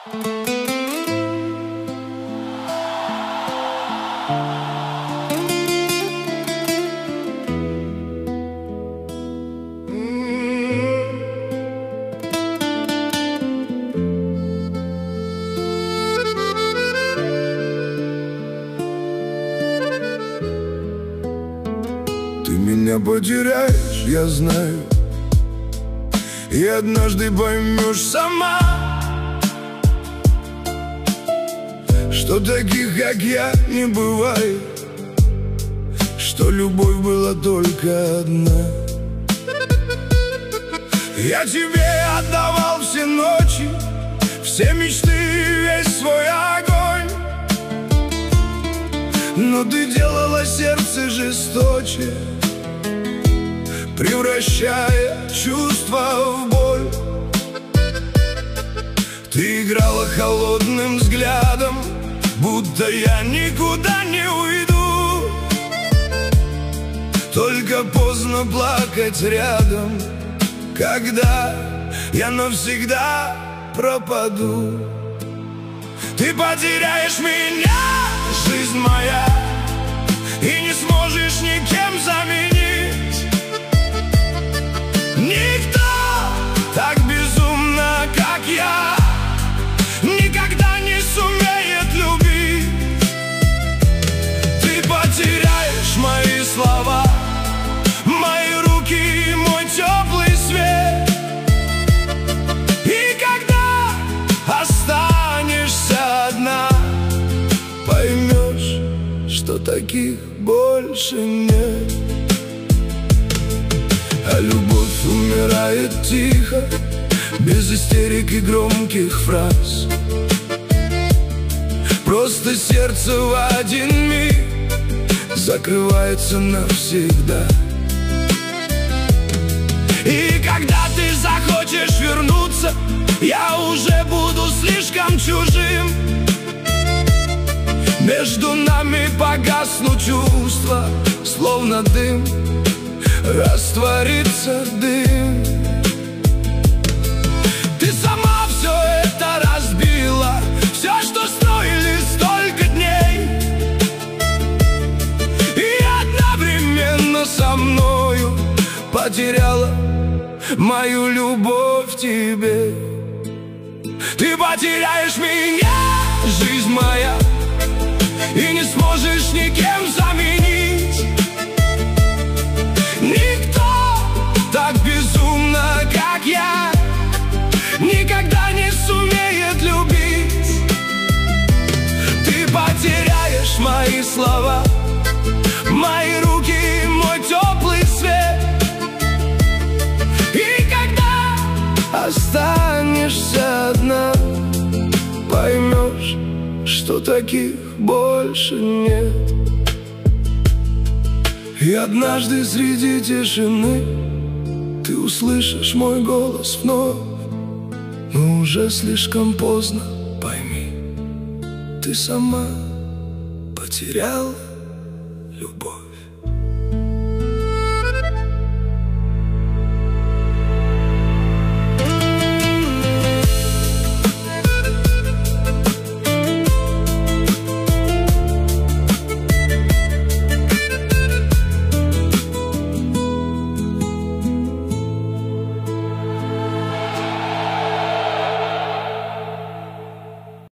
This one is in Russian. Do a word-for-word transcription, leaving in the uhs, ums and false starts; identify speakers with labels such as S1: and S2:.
S1: Ты меня потеряешь, я знаю, и однажды поймешь сама, что таких, как я, не бывает, что любовь была только одна. Я тебе отдавал все ночи, все мечты, весь свой огонь, но ты делала сердце жесточе, превращая чувства в боль. Ты играла холодным взглядом, будто я никуда не уйду, только поздно плакать рядом, когда я навсегда пропаду. Ты потеряешь меня, жизнь моя, и не сможешь никем заменить. Никто так безумно, как я, никогда не сумеет любить. Ты потеряешь мои слова, мои руки и мой теплый свет. И когда останешься одна, поймешь, что таких больше нет. А любовь умирает тихо, без истерик и громких фраз. Просто сердце в один миг закрывается навсегда. И когда ты захочешь вернуться, я уже буду слишком чужим. Между нами погаснут чувства, словно дым, растворится дым. Ты сама все это разбила, все, что строили столько дней, и одновременно со мною потеряла мою любовь к тебе. Ты потеряешь меня, жизнь моя, и не сможешь никем заменить. Никто так безумно, как я, никогда не сумеет любить. Ты потеряешь мои слова, мои руки и мой теплый свет. И когда останешься одна, поймешь, что таких больше нет. И однажды среди тишины ты услышишь мой голос вновь, но уже слишком поздно, пойми, ты сама потеряла любовь.